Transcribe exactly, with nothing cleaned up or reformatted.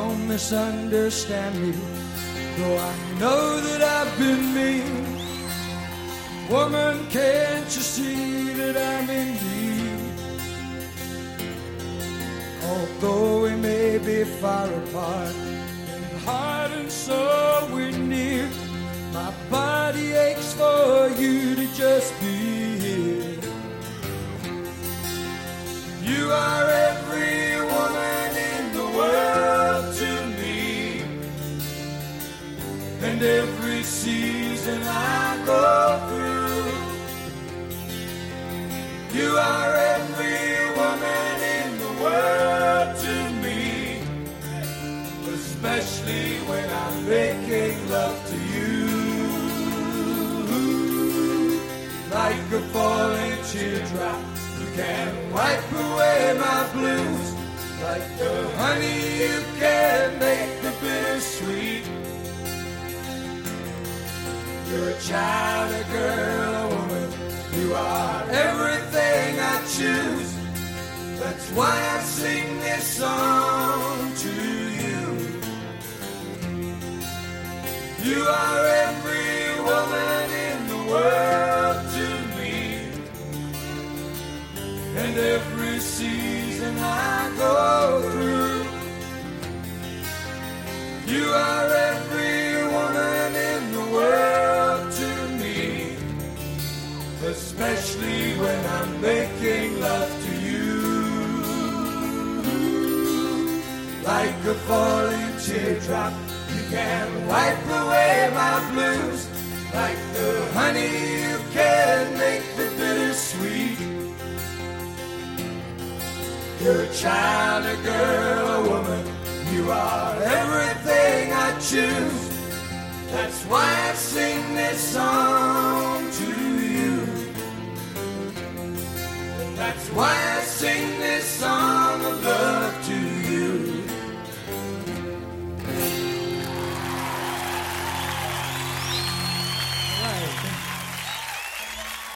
don't misunderstand me, though I know that I've been mean. Woman, can't you see that I'm in need? Although we may be far apart, in heart and soul we're near. My body aches for you to just be here. You are every woman in the world to me, and every season I go through. You are every woman in the world to me, especially when I'm making love to you. Like a falling teardrop, you can wipe away my blues. Like the honey, you can make the bitter sweet. You're a child, a girl, a woman. You are everything I choose. That's why I sing this song to you. You are every woman in the world to me, and every season I go through. You are every woman in the world to me, especially when I'm making love to you. Like a falling teardrop, you can wipe away my blues. Like the honey, you can make the bitter sweet. You're a child, a girl, a woman. You are everything I choose. That's why I sing this song to you. That's why I sing this song of love.